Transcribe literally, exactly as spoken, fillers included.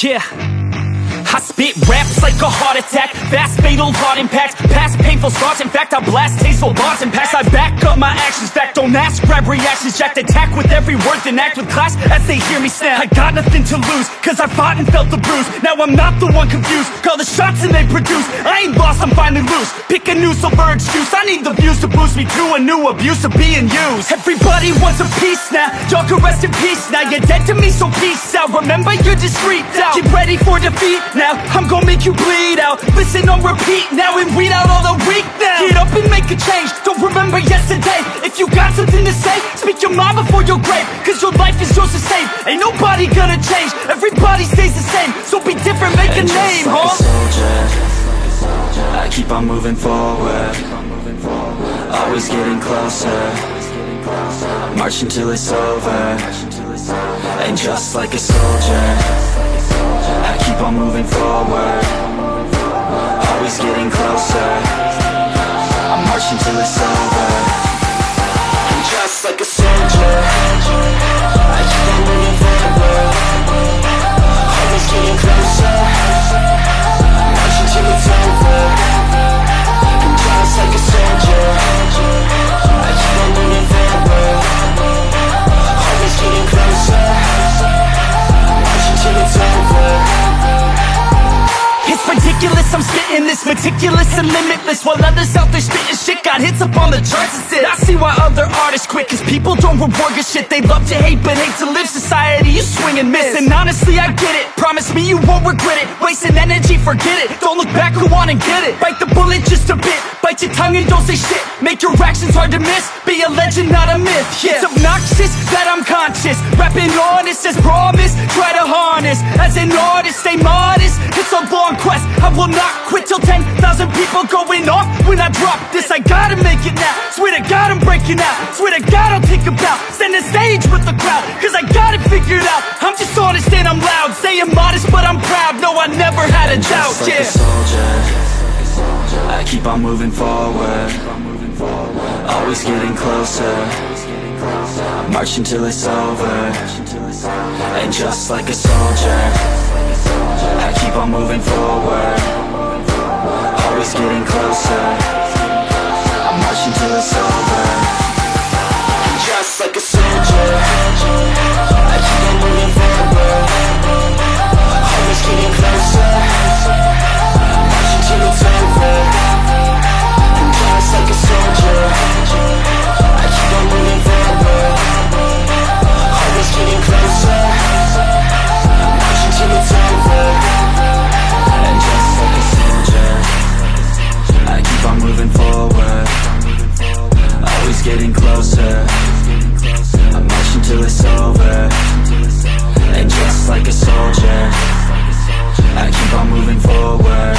Yeah, I spit raps like a heart attack, fast fatal heart impact, past painful scars. In fact, I blast tasteful bars and packs. I back up my actions, fact don't ask, grab reactions, jacked attack with every word, then act with class as they hear me snap. I got nothing to lose, cause I fought and felt the bruise. Now I'm not the one confused, call the shots and they produce. I ain't lost, I'm finally loose, pick a new silver excuse. I need the views to boost me to a new abuse of being used. Everybody wants a piece now, y'all can rest in peace now. You're dead to me, so peace out, remember you're discreet out. Get ready for defeat now, I'm gonna make you bleed out. Listen on repeat now and weed out all the weak now. Get up and make a change, don't remember yesterday. If you got something to say, speak your mind before your grave, cause your life is yours to save. Ain't nobody gonna change, everybody stays the same. So be different, make a name, like huh? a soldier, I keep on moving forward, always getting closer, march until it's over. And just like a soldier, I keep on moving forward, always getting closer, I'm marching till it's over. And just like a soldier, I keep on moving forward, always getting closer, I'm marching till it's over. And just like a soldier, I keep on moving forward, always getting closer, I'm marching till it's over. It's ridiculous, I'm spitting this meticulous and limitless, while others out there spitting shit got hits up on the charts and shit. I see why other artists quit, cause people don't reward good shit. They love to hate but hate to live. Society, you swing and miss. And honestly, I get it, promise me you won't regret it. Wasting energy, forget it, don't look back, go on and get it. Bite the bullet just a bit, bite your tongue and don't say shit. Make your actions hard to miss, be a legend, not a myth. Yeah. It's obnoxious that I'm conscious, rapping honest as promise. Try to harness, as an artist, stay modest. It's a long quest, I will not quit till ten thousand people going off when I drop this. I gotta make it now, swear to God I'm breaking out. Swear to God I'll take a bow, stand the stage with the crowd, cause I got it figured out. I'm just honest and I'm loud, say I'm modest but I'm proud. No, I never had a doubt, just like yeah. a soldier, I keep on moving forward, always getting closer, I'm marching till it's over. And just like a soldier, I keep on moving forward, always getting closer, I'm marching till it's over. And just like a soldier, I keep on moving forward, always getting closer, I'm marching till it's over. And just like a soldier, I keep on moving forward, always getting closer, I'm marching till it's over. And just like a soldier, I keep on moving forward, always getting closer, I'm marching till it's over. And just like a soldier, I keep on moving forward,